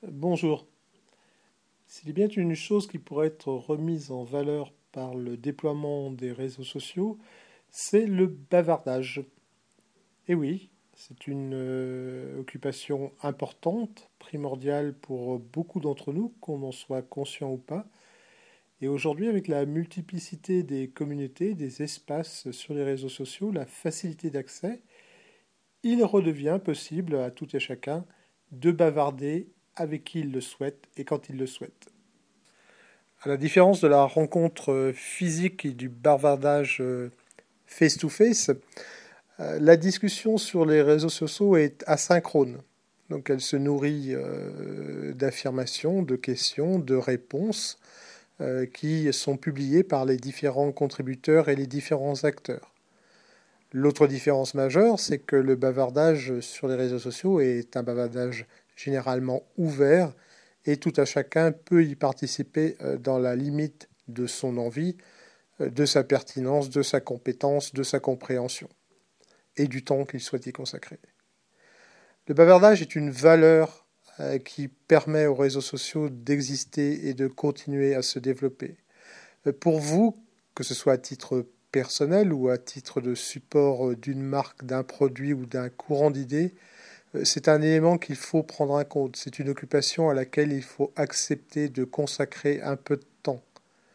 Bonjour. S'il est bien une chose qui pourrait être remise en valeur par le déploiement des réseaux sociaux, c'est le bavardage. Et oui, c'est une occupation importante, primordiale pour beaucoup d'entre nous, qu'on en soit conscient ou pas. Et aujourd'hui, avec la multiplicité des communautés, des espaces sur les réseaux sociaux, la facilité d'accès, il redevient possible à tout et chacun de bavarder avec qui il le souhaite et quand il le souhaite. À la différence de la rencontre physique et du bavardage face-to-face, la discussion sur les réseaux sociaux est asynchrone. Donc elle se nourrit d'affirmations, de questions, de réponses qui sont publiées par les différents contributeurs et les différents acteurs. L'autre différence majeure, c'est que le bavardage sur les réseaux sociaux est un bavardage généralement ouvert et tout à chacun peut y participer dans la limite de son envie, de sa pertinence, de sa compétence, de sa compréhension et du temps qu'il souhaite y consacrer. Le bavardage est une valeur qui permet aux réseaux sociaux d'exister et de continuer à se développer. Pour vous, que ce soit à titre personnel ou à titre de support d'une marque, d'un produit ou d'un courant d'idées, c'est un élément qu'il faut prendre en compte. C'est une occupation à laquelle il faut accepter de consacrer un peu de temps.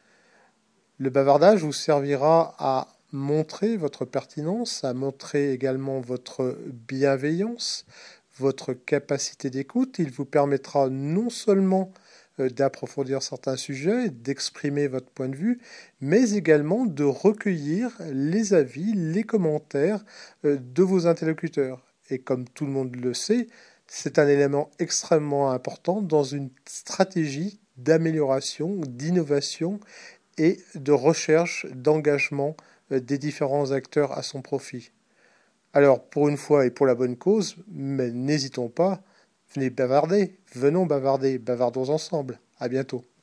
Le bavardage vous servira à montrer votre pertinence, à montrer également votre bienveillance, votre capacité d'écoute. Il vous permettra non seulement d'approfondir certains sujets, d'exprimer votre point de vue, mais également de recueillir les avis, les commentaires de vos interlocuteurs. Et comme tout le monde le sait, c'est un élément extrêmement important dans une stratégie d'amélioration, d'innovation et de recherche d'engagement des différents acteurs à son profit. Alors, pour une fois et pour la bonne cause, mais n'hésitons pas, venez bavarder, venons bavarder, bavardons ensemble. À bientôt.